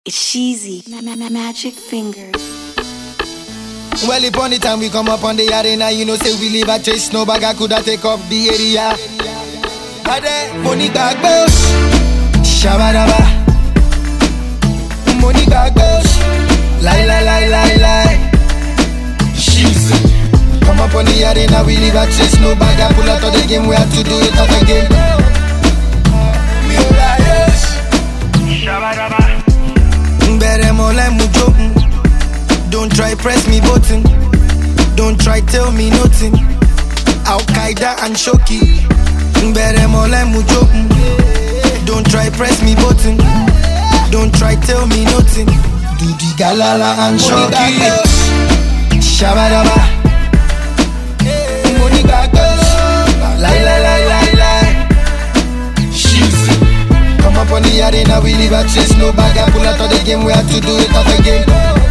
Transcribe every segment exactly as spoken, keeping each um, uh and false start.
It's cheesy, ma ma ma magic fingers. Well, upon the time we come up on the arena, you know, say we leave a trace, no bag I coulda take up the area. Ade, money got goes, shabadaba. Money got goes, lie, lie, lie, lie, lie. She's come up on the arena, we leave a trace, no bag I pull out of the game, we have to do it out again. Me liars, shabadaba. Don't try press me button. Don't try tell me nothing. Al Qaeda and Shoki. Don't try press me button. Don't try tell me nothing. Do the galala and Shoki. Shabadaba. Money got girls. Lie, lie, lie, lie, lie. She's come up on the arena, we leave a trace, no bag I pull out of the game, we have to do it out again.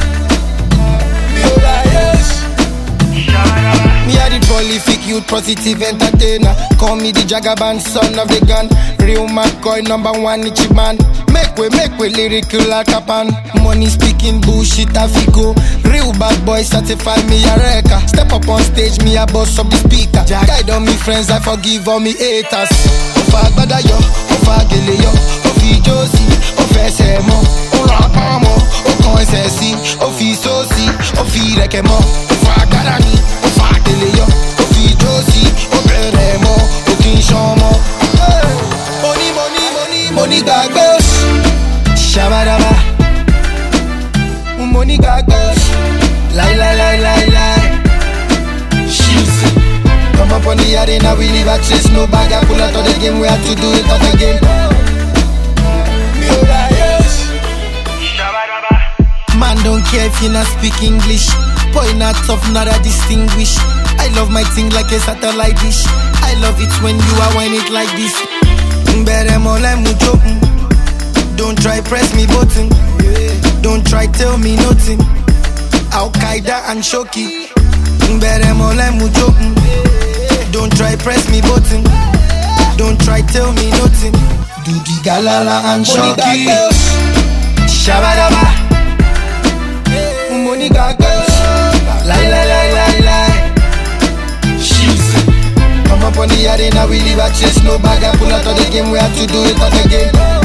Me a the prolific youth, positive entertainer. Call me the Jagaban, son of the gun. Real McCoy, number one Ichiban. Make way, make way, lyrical like a pan. Money speaking bullshit, Afiko. Real bad boy, certify me a wrecker. Step up on stage, me a boss of the speaker. Guide on me friends, I forgive all me haters. Ofa gbada yo, ofa gele yo, ofi josi, ofe semo, ora amo, okon esesi, ofi sosi, ofi rekemo, ofa gbada ni, ofa gele yo, ofi josi, ofe remo, okin shomo. Money, money, money, money got goes, shabadaba. Money got goes, lie, lie, lie, lie, lie. She's come up on the arena, we leave a trace, no bag I pull out of the game, we have to do it out again. Man don't care if you not speak English. Boy not tough, not a distinguish. I love my thing like a satellite dish. I love it when you are whine it like this. Don't try press me button. Don't try tell me nothing. Al Qaeda and Shoki. Don't try press me button. Don't try tell me nothing. Do the galala and Shoki. Shabadaba. Money got girls. Lie, lie, lie, lie, lie. She's come up on the arena, we leave a chase, no bag I pull out of the game, we have to do it out again.